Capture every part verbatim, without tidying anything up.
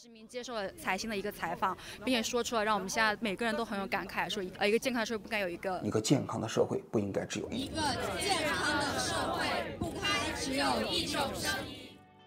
实名接受了财新的一个采访，并且说出了让我们现在每个人都很有感慨，说呃一个健康的社会不该有一个一个健康的社会不应该只有一个健康的社会不该只有一种声音。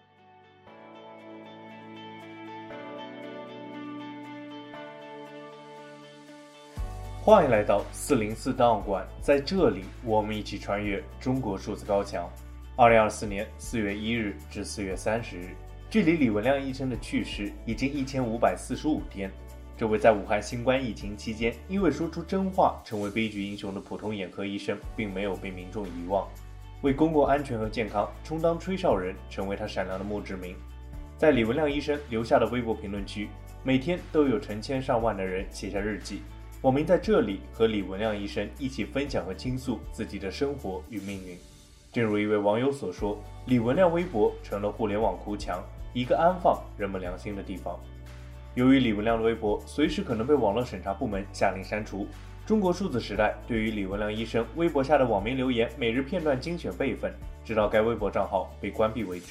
欢迎来到四零四档案馆，在这里我们一起穿越中国数字高墙。二零二四年四月一日至四月三十日，距离李文亮医生的去世已经一千五百四十五天。这位在武汉新冠疫情期间因为说出真话成为悲剧英雄的普通眼科医生，并没有被民众遗忘，为公共安全和健康充当吹哨人，成为他闪亮的墓志铭。在李文亮医生留下的微博评论区，每天都有成千上万的人写下日记。我们在这里和李文亮医生一起分享和倾诉自己的生活与命运。正如一位网友所说，李文亮微博成了互联网哭墙，一个安放人们良心的地方。由于李文亮的微博随时可能被网络审查部门下令删除，中国数字时代对于李文亮医生微博下的网民留言每日片段精选备份，直到该微博账号被关闭为止。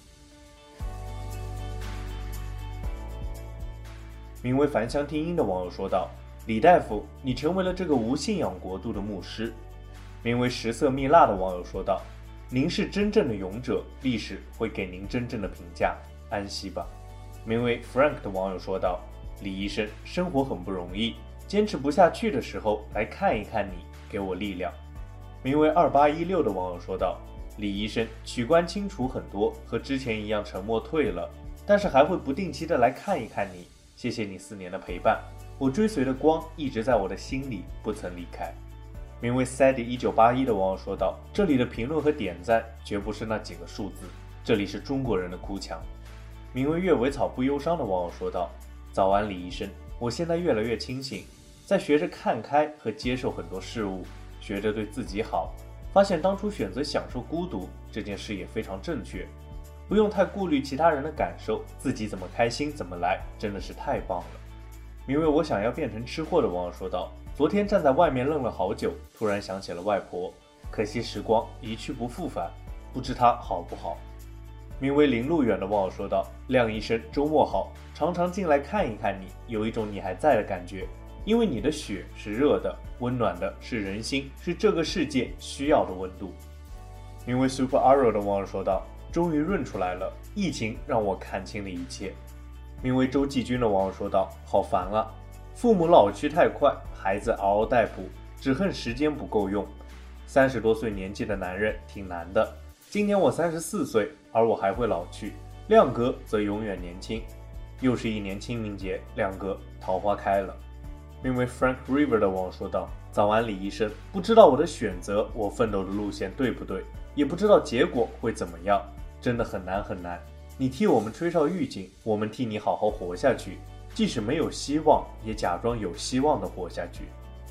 名为樊香听音的网友说道，李大夫，你成为了这个无信仰国度的牧师。名为食色蜜蜡的网友说道，您是真正的勇者，历史会给您真正的评价，安息吧。名为 Frank 的网友说道，李医生，生活很不容易，坚持不下去的时候来看一看你，给我力量。名为二八一六的网友说道，李医生，取关清除很多，和之前一样沉默退了，但是还会不定期的来看一看你，谢谢你四年的陪伴，我追随的光一直在我的心里，不曾离开。名为 Sadie 一九八一的网友说道，这里的评论和点赞绝不是那几个数字，这里是中国人的哭墙。名为月尾草不忧伤的网友说道，早安李医生，我现在越来越清醒，在学着看开和接受很多事物，学着对自己好，发现当初选择享受孤独这件事也非常正确，不用太顾虑其他人的感受，自己怎么开心怎么来，真的是太棒了。名为我想要变成吃货的网友说道，昨天站在外面愣了好久，突然想起了外婆，可惜时光一去不复返，不知她好不好。名为林路远的网友说道，亮医生周末好，常常进来看一看你，有一种你还在的感觉，因为你的血是热的，温暖的是人心，是这个世界需要的温度。名为 Super Arrow 的网友说道，终于润出来了，疫情让我看清了一切。名为周继军的网友说道，好烦啊，父母老去太快，孩子嗷嗷待哺，只恨时间不够用。三十多岁年纪的男人挺难的，今年我三十四岁，而我还会老去，亮哥则永远年轻。又是一年清明节，亮哥桃花开了。名为 Frank River 的网友说道，早安李医生，不知道我的选择，我奋斗的路线对不对，也不知道结果会怎么样，真的很难很难。你替我们吹哨预警，我们替你好好活下去，即使没有希望，也假装有希望的活下去。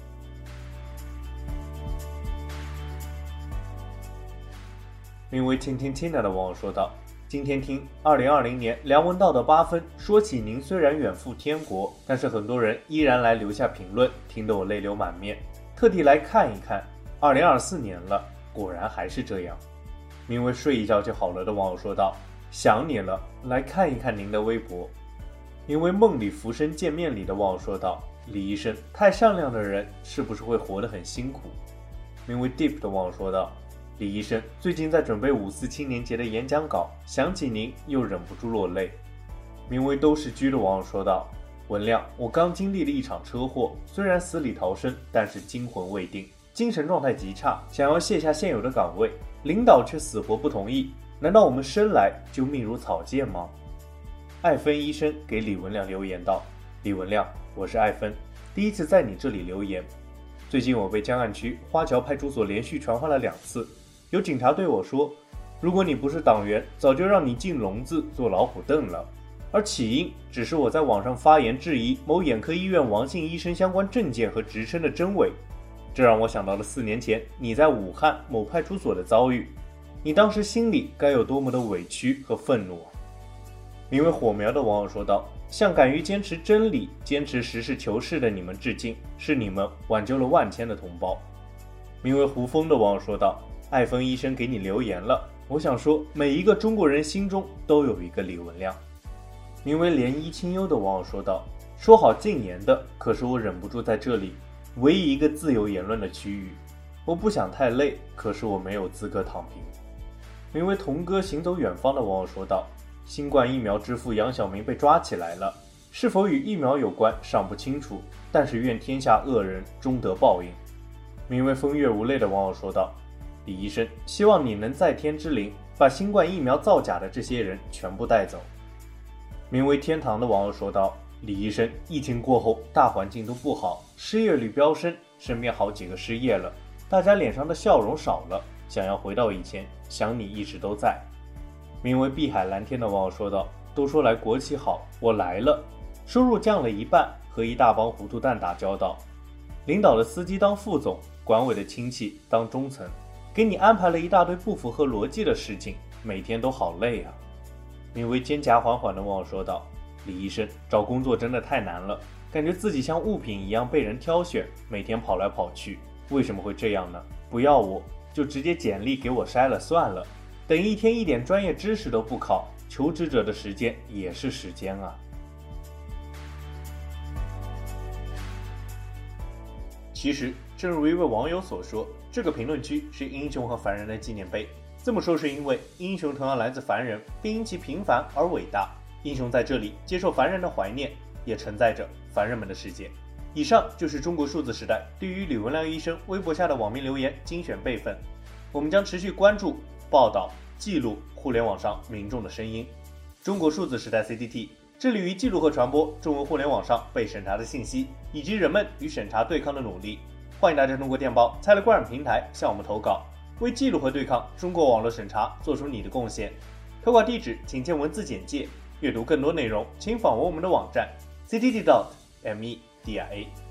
名为听听 Tina 的网友说道，今天听二零二零年梁文道的八分说起您虽然远赴天国，但是很多人依然来留下评论，听得我泪流满面，特地来看一看，二零二四年了，果然还是这样。名为睡一觉就好了的网友说道，想你了，来看一看您的微博。名为梦里浮生见面里的网友说道，李医生，太善良的人是不是会活得很辛苦？名为 Deep 的网友说道，李医生，最近在准备五四青年节的演讲稿，想起您又忍不住落泪。名为都是居的网友说道，文亮，我刚经历了一场车祸，虽然死里逃生，但是惊魂未定，精神状态极差，想要卸下现有的岗位，领导却死活不同意，难道我们生来就命如草芥吗？艾芬医生给李文亮留言道，李文亮，我是艾芬，第一次在你这里留言。最近我被江岸区花桥派出所连续传唤了两次，有警察对我说，如果你不是党员，早就让你进笼子坐老虎凳了。而起因只是我在网上发言质疑某眼科医院王姓医生相关证件和职称的真伪，这让我想到了四年前你在武汉某派出所的遭遇，你当时心里该有多么的委屈和愤怒啊！名为火苗的网友说道，向敢于坚持真理、坚持实事求是的你们致敬，是你们挽救了万千的同胞。名为胡风的网友说道，艾芬医生给你留言了，我想说每一个中国人心中都有一个李文亮。 名为涟漪清幽的网友说道，说好禁言的，可是我忍不住在这里唯一一个自由言论的区域，我不想太累，可是我没有资格躺平。名为童哥行走远方的网友说道，新冠疫苗之父杨晓明被抓起来了，是否与疫苗有关尚不清楚，但是愿天下恶人终得报应。名为风月无泪的网友说道，李医生，希望你能在天之灵把新冠疫苗造假的这些人全部带走。名为天堂的网友说道，李医生，疫情过后大环境都不好，失业率飙升，身边好几个失业了，大家脸上的笑容少了，想要回到以前，想你一直都在。名为碧海蓝天的网友说道，都说来国企好，我来了，收入降了一半，和一大帮糊涂蛋打交道，领导的司机当副总，管委的亲戚当中层，给你安排了一大堆不符合逻辑的事情，每天都好累啊。名为肩胛缓缓的网友说道，李医生，找工作真的太难了，感觉自己像物品一样被人挑选，每天跑来跑去，为什么会这样呢？不要我就直接简历给我筛了算了，等一天一点专业知识都不考，求职者的时间也是时间啊。其实正如一位网友所说，这个评论区是英雄和凡人的纪念碑。这么说是因为英雄同样来自凡人，并因其平凡而伟大。英雄在这里接受凡人的怀念，也承载着凡人们的世界。以上就是中国数字时代对于李文亮医生微博下的网民留言精选备份。我们将持续关注、报道、记录互联网上民众的声音。中国数字时代 C D T 致力于记录和传播中文互联网上被审查的信息，以及人们与审查对抗的努力。欢迎大家通过电报菜了罐平台向我们投稿，为记录和对抗中国网络审查做出你的贡献。投稿地址请见文字简介。阅读更多内容，请访问我们的网站 c t t dot media。